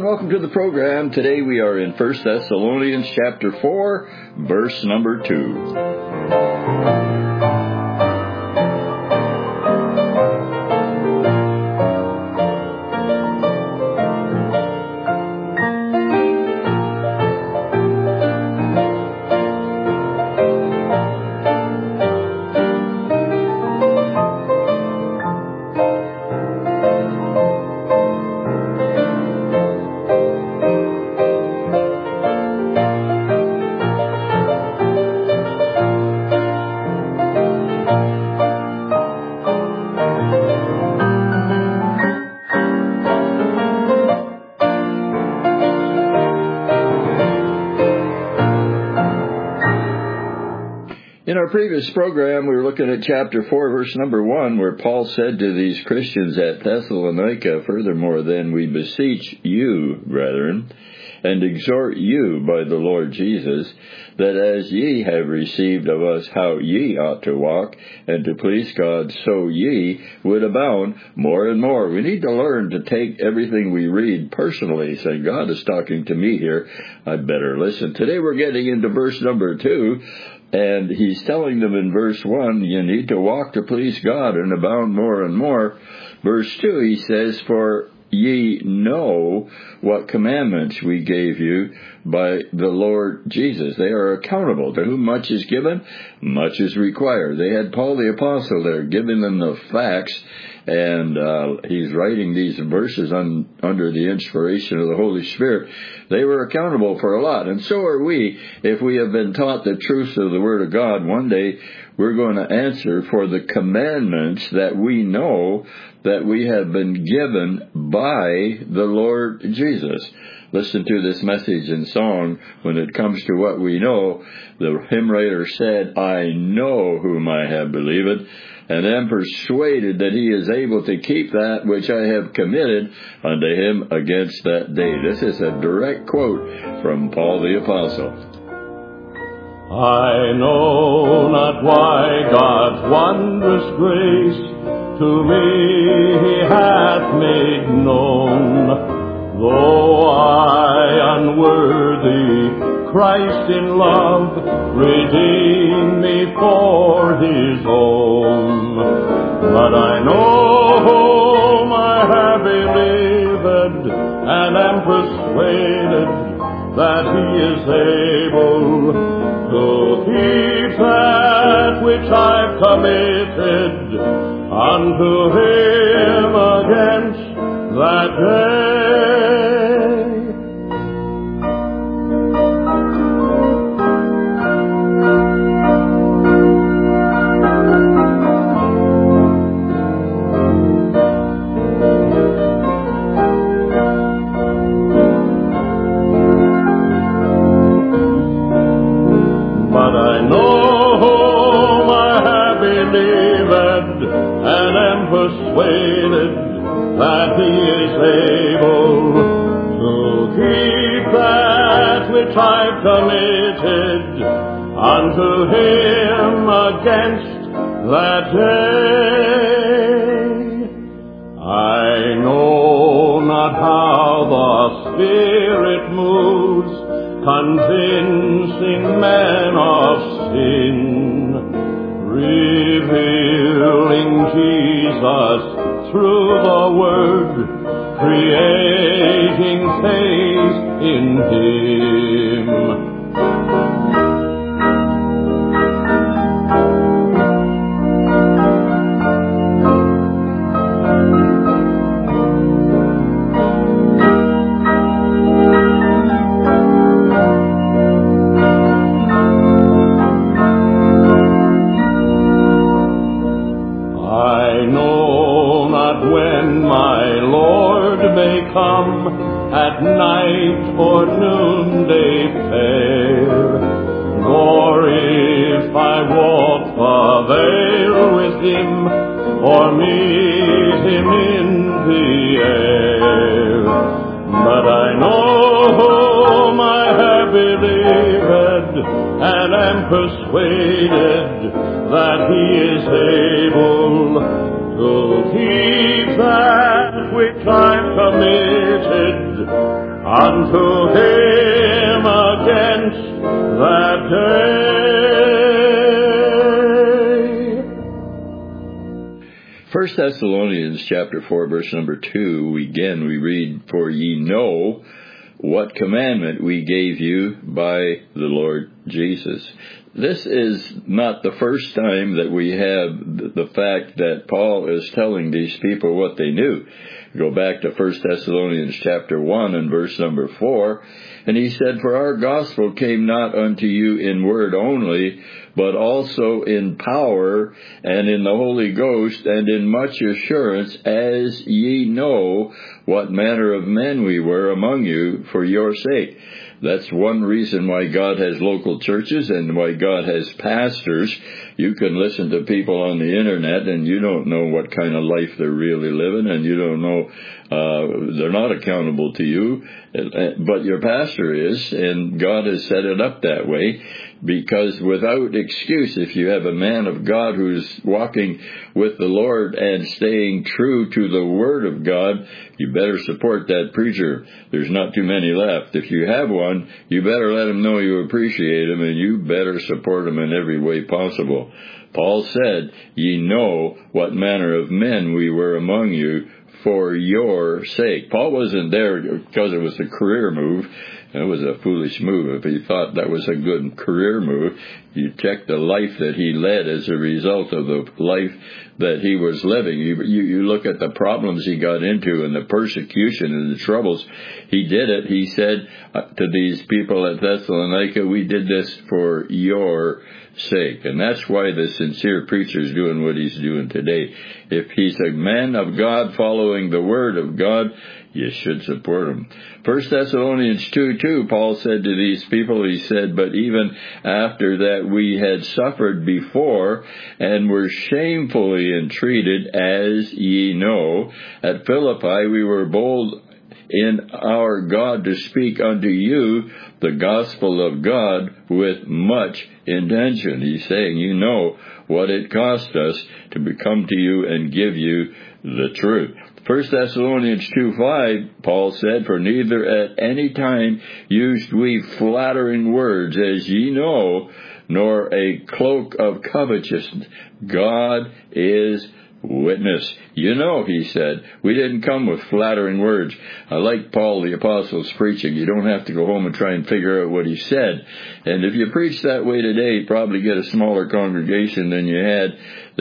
welcome to the program. Today we are in 1 Thessalonians chapter 4, verse number 2. In our previous program, we were looking at chapter 4, verse number 1, where Paul said to these Christians at Thessalonica, "Furthermore, then we beseech you, brethren, and exhort you by the Lord Jesus, that as ye have received of us how ye ought to walk, and to please God, so ye would abound more and more." We need to learn to take everything we read personally, saying, God is talking to me here, I better listen. Today we're getting into verse number 2, and he's telling them in verse 1, you need to walk to please God and abound more and more. Verse 2, he says, "For ye know what commandments we gave you by the Lord Jesus." They are accountable. To whom much is given, much is required. They had Paul the Apostle there giving them the facts, and he's writing these verses under the inspiration of the Holy Spirit. They were accountable for a lot, and so are we. If we have been taught the truth of the Word of God, one day we're going to answer for the commandments that we know that we have been given by the Lord Jesus. Listen to this message in song. When it comes to what we know, the hymn writer said, "I know whom I have believed, and am persuaded that he is able to keep that which I have committed unto him against that day." This is a direct quote from Paul the Apostle. I know not why God's wondrous grace to me he hath made known, though I unworthy Christ in love redeemed me for his own. But I know whom I have believed, and am persuaded that he is able to keep that which I've committed unto him against that day. But I know whom I have believed, and am persuaded that he is able to keep that which I've committed unto him against that day. I know not how the Spirit moves, convincing men of sin, revealing Jesus through the Word, creating faith in him. Come at night or noonday fair, nor if I walk the vale with him, or meet him in the air. But I know whom I have believed, and am persuaded that he is able to keep that which I've committed unto him against that day. 1 Thessalonians chapter 4, verse number 2, we read, "For ye know what commandment we gave you by the Lord Jesus." This is not the first time that we have the fact that Paul is telling these people what they knew. Go back to 1 Thessalonians chapter 1 and verse number 4, and he said, "For our gospel came not unto you in word only, but also in power and in the Holy Ghost and in much assurance, as ye know what manner of men we were among you for your sake." That's one reason why God has local churches and why God has pastors. You can listen to people on the internet and you don't know what kind of life they're really living, and you don't know, they're not accountable to you, but your pastor is, and God has set it up that way. Because without excuse, if you have a man of God who's walking with the Lord and staying true to the Word of God, you better support that preacher. There's not too many left. If you have one, you better let him know you appreciate him, and you better support him in every way possible. Paul said, "Ye know what manner of men we were among you for your sake." Paul wasn't there because it was a career move. It was a foolish move. If he thought that was a good career move, you check the life that he led as a result of the life that he was living. You look at the problems he got into and the persecution and the troubles. He did it. He said to these people at Thessalonica, "We did this for your sake." And that's why the sincere preacher is doing what he's doing today. If he's a man of God following the Word of God, you should support him. 1 Thessalonians 2:2, Paul said to these people, he said, "But even after that we had suffered before, and were shamefully entreated, as ye know. At Philippi we were bold in our God to speak unto you the gospel of God with much intention." He's saying, you know what it cost us to come to you and give you the truth. 1 Thessalonians 2:5, Paul said, "For neither at any time used we flattering words, as ye know, nor a cloak of covetousness. God is witness." You know, he said, we didn't come with flattering words. I like Paul the Apostle's preaching. You don't have to go home and try and figure out what he said. And if you preach that way today, you probably get a smaller congregation than you had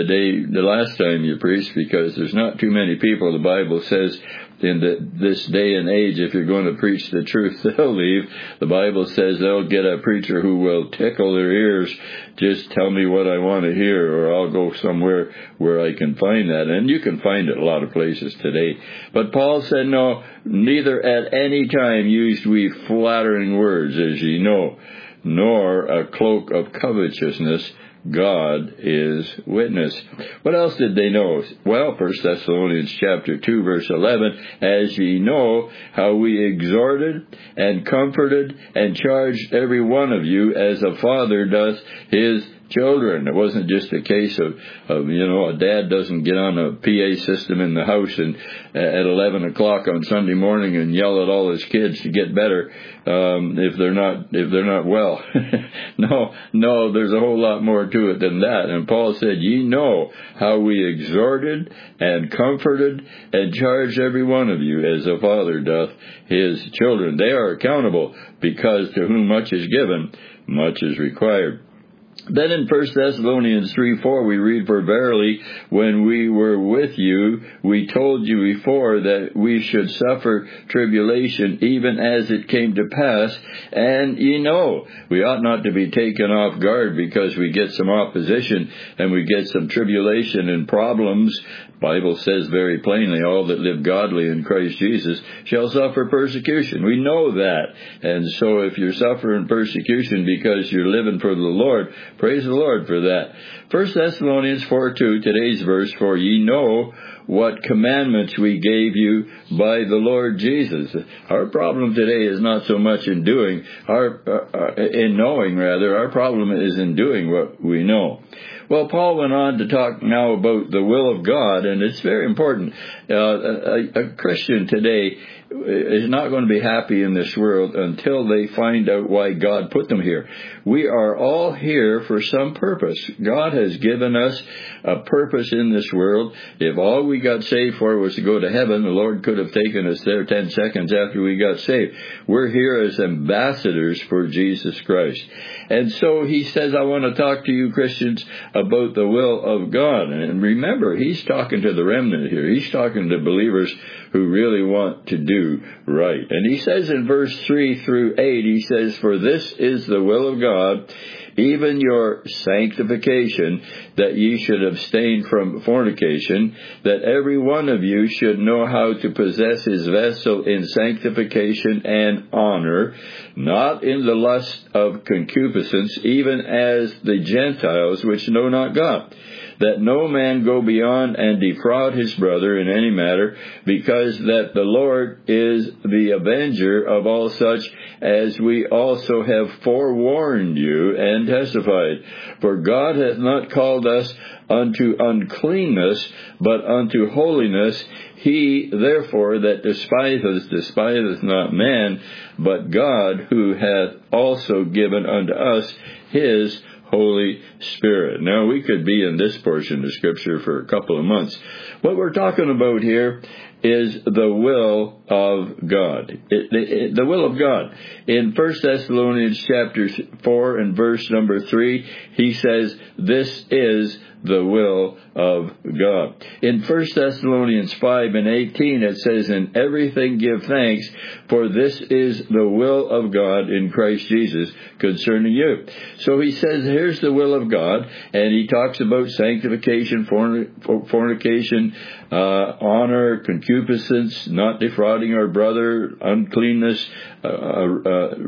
the last time you preached, because there's not too many people. The Bible says in this day and age, if you're going to preach the truth, they'll leave. The Bible says they'll get a preacher who will tickle their ears. Just tell me what I want to hear, or I'll go somewhere where I can find that. And you can find it a lot of places today. But Paul said, "No, neither at any time used we flattering words, as ye know, nor a cloak of covetousness. God is witness." What else did they know? Well, 1 Thessalonians chapter 2, verse 11, "As ye know how we exhorted and comforted and charged every one of you as a father doth his children." It wasn't just a case of a dad doesn't get on a PA system in the house and at 11 o'clock on Sunday morning and yell at all his kids to get better if they're not well. No, there's a whole lot more to it than that. And Paul said, "Ye know how we exhorted and comforted and charged every one of you as a father doth his children." They are accountable, because to whom much is given, much is required. Then in 1 Thessalonians 3:4 we read, "For verily, when we were with you, we told you before that we should suffer tribulation, even as it came to pass. And ye know," we ought not to be taken off guard because we get some opposition and we get some tribulation and problems. Bible says very plainly, "All that live godly in Christ Jesus shall suffer persecution." We know that. And so if you're suffering persecution because you're living for the Lord, praise the Lord for that. 1 Thessalonians 4:2, today's verse, "For ye know what commandments we gave you by the Lord Jesus." Our problem today is not so much in knowing. Our problem is in doing what we know. Well, Paul went on to talk now about the will of God, and it's very important. A Christian today is not going to be happy in this world until they find out why God put them here. We are all here for some purpose. God has given us a purpose in this world. If all we got saved for was to go to heaven, the Lord could have taken us there 10 seconds after we got saved. We're here as ambassadors for Jesus Christ. And so he says, I want to talk to you Christians about the will of God. And remember, he's talking to the remnant here. He's talking to believers who really want to do right. And he says in verse 3 through 8, he says, for this is the will of God, even your sanctification, that ye should abstain from fornication, that every one of you should know how to possess his vessel in sanctification and honor, not in the lust of concupiscence, even as the Gentiles which know not God, that no man go beyond and defraud his brother in any matter, because that the Lord is the avenger of all such, as we also have forewarned you and testified. For God hath not called us unto uncleanness, but unto holiness. He, therefore, that despiseth not man, but God, who hath also given unto us his Holy Spirit. Now, we could be in this portion of Scripture for a couple of months. What we're talking about here is the will of God. The will of God. In 1 Thessalonians chapter 4 and verse number 3, he says, this is the will of God. In 1 Thessalonians 5 and 18, it says, in everything give thanks, for this is the will of God in Christ Jesus concerning you. So he says, here's the will of God, and he talks about sanctification, fornication, honor, concupiscence, not defrauding our brother, uncleanness, let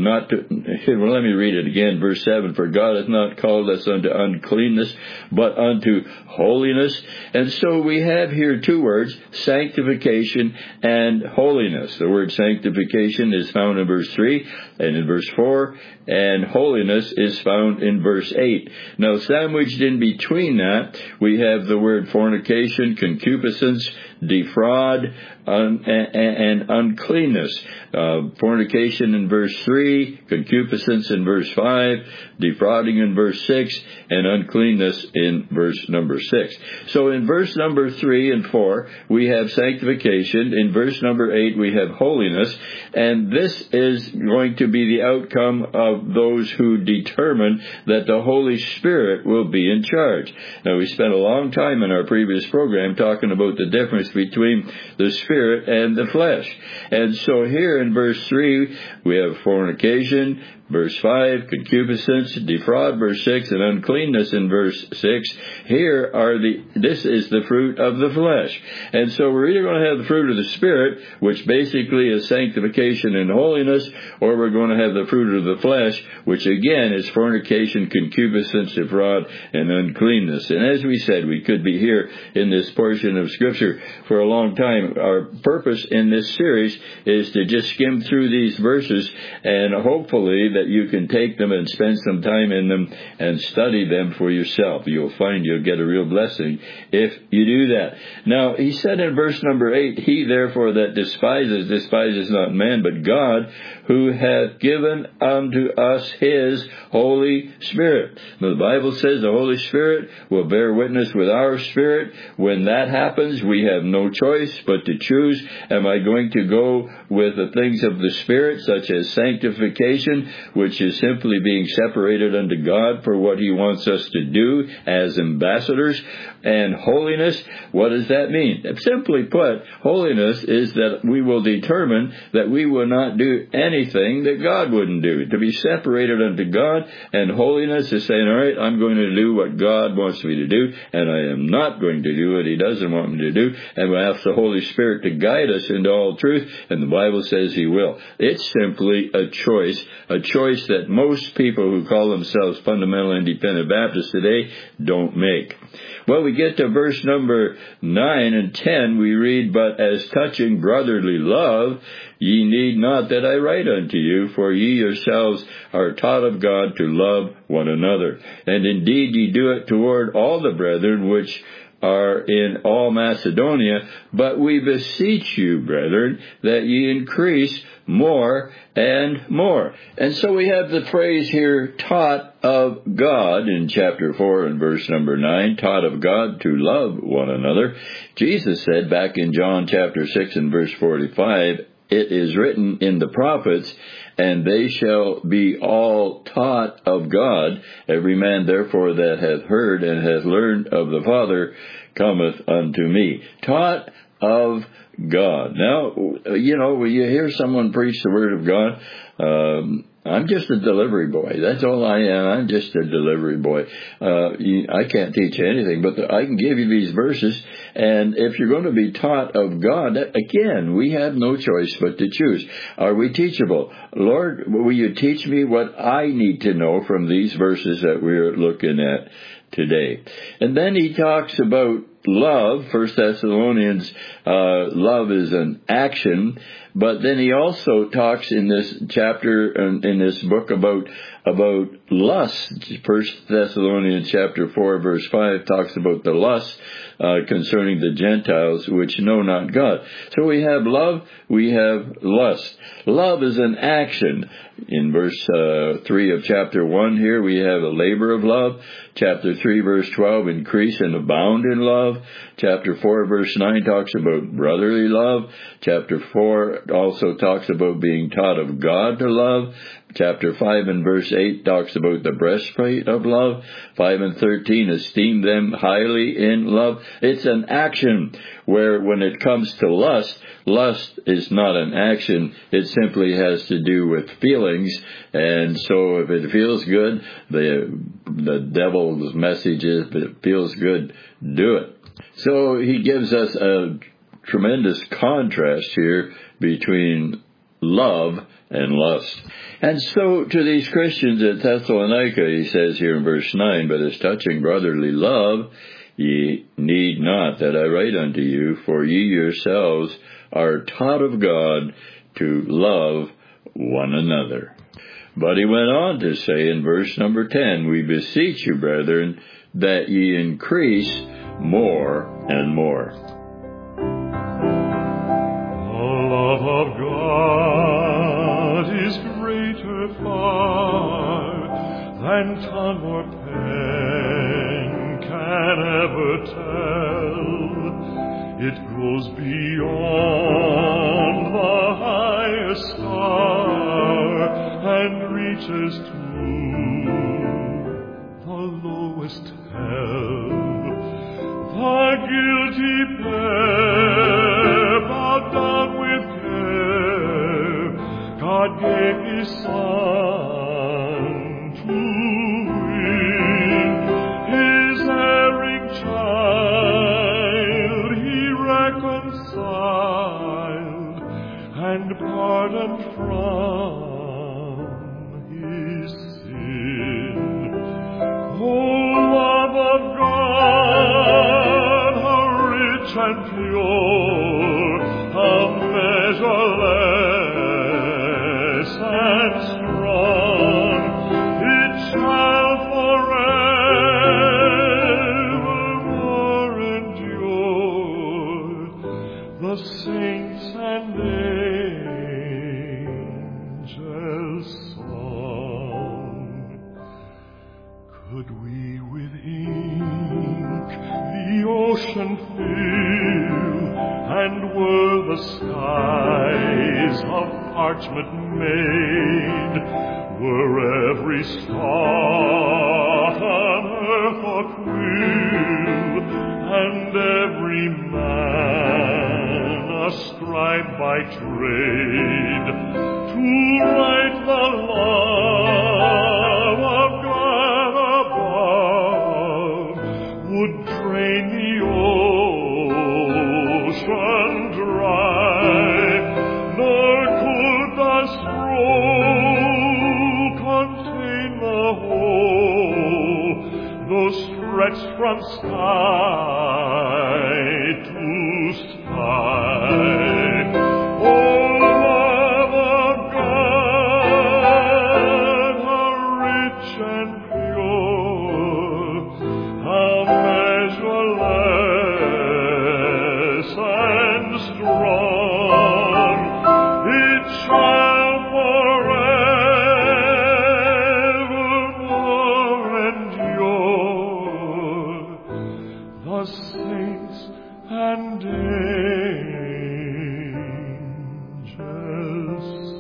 me read it again, verse 7, for God hath not called us unto uncleanness, but unto holiness. And so we have here two words, sanctification and holiness. The word sanctification is found in verse 3 and in verse 4, and holiness is found in verse 8. Now, sandwiched in between that, we have the word fornication, concupiscence, defraud, and uncleanness. Fornication in verse 3, concupiscence in verse 5, defrauding in verse 6, and uncleanness in verse number 6. So in verse number 3 and 4, we have sanctification. In verse number 8, we have holiness. And this is going to be the outcome of those who determine that the Holy Spirit will be in charge. Now, we spent a long time in our previous program talking about the difference between the Spirit and the flesh. And so here in verse 3, we have fornication, verse 5, concupiscence, defraud, verse 6, and uncleanness in verse 6. This is the fruit of the flesh. And so we're either going to have the fruit of the Spirit, which basically is sanctification and holiness, or we're going to have the fruit of the flesh, which again is fornication, concupiscence, defraud, and uncleanness. And as we said, we could be here in this portion of Scripture for a long time. Our purpose in this series is to just skim through these verses, and hopefully that you can take them and spend some time in them and study them for yourself. You'll find you'll get a real blessing if you do that. Now, he said in verse number 8, he therefore that despises not man, but God, who hath given unto us his Holy Spirit. Now, the Bible says the Holy Spirit will bear witness with our spirit. When that happens, we have no choice but to choose. Am I going to go with the things of the Spirit, such as sanctification, which is simply being separated unto God for what he wants us to do as ambassadors, and holiness? What does that mean? Simply put, holiness is that we will determine that we will not do anything that God wouldn't do. To be separated unto God, and holiness is saying, all right, I'm going to do what God wants me to do, and I am not going to do what he doesn't want me to do, and we ask the Holy Spirit to guide us into all truth, and the Bible says he will. It's simply a choice that most people who call themselves fundamental independent Baptists today don't make. Well, we get to verse number 9 and 10, we read, but as touching brotherly love, ye need not that I write unto you, for ye yourselves are taught of God to love one another. And indeed ye do it toward all the brethren which are in all Macedonia, but we beseech you, brethren, that ye increase more and more. And so we have the phrase here, taught of God, in chapter 4 and verse number 9, taught of God to love one another. Jesus said back in John chapter 6 and verse 45, it is written in the prophets, and they shall be all taught of God. Every man therefore that hath heard and hath learned of the Father cometh unto me. Taught of God. Now, when you hear someone preach the Word of God, I'm just a delivery boy. That's all I am. I'm just a delivery boy. I can't teach you anything, but I can give you these verses. And if you're going to be taught of God, again, we have no choice but to choose. Are we teachable? Lord, will you teach me what I need to know from these verses that we're looking at today? And then he talks about love. 1 Thessalonians, love is an action. But then he also talks in this chapter, in this book, about lust. 1 Thessalonians chapter 4 verse 5 talks about the lust concerning the Gentiles which know not God. So we have love, we have lust. Love is an action. In verse 3 of chapter 1 here, we have a labor of love. Chapter 3 verse 12, increase and abound in love. Chapter 4 verse 9 talks about brotherly love. Chapter 4 also talks about being taught of God to love. Chapter 5 and verse 8 talks about the breastplate of love. 5 and 13, esteem them highly in love. It's an action where when it comes to lust, lust is not an action. It simply has to do with feelings. And so if it feels good, the devil's message is, if it feels good, do it. So he gives us a tremendous contrast here between love and lust. And so to these Christians at Thessalonica, he says here in verse 9, but as touching brotherly love, ye need not that I write unto you, for ye yourselves are taught of God to love one another. But he went on to say in verse number 10, we beseech you, brethren, that ye increase more and more. The love of God is greater far than tongue or pen can ever tell. It goes beyond the highest star and reaches to the lowest hell. The guilty pair bowed down with care, God gave His Son to win His erring child. He reconciled and pardoned from His sin. Oh, love of God, how rich and pure, how measureless and strong, it shall forevermore endure. The saints and angels' song. Could we with ink the ocean fill, and were the skies of parchment made, were every star on earth a quill, and every man a scribe by trade, to write the love of God above, would drain the ocean dry, nor could the scroll contain the whole, though stretched from sky to sky. Oh, it shall forevermore endure. The saints and angels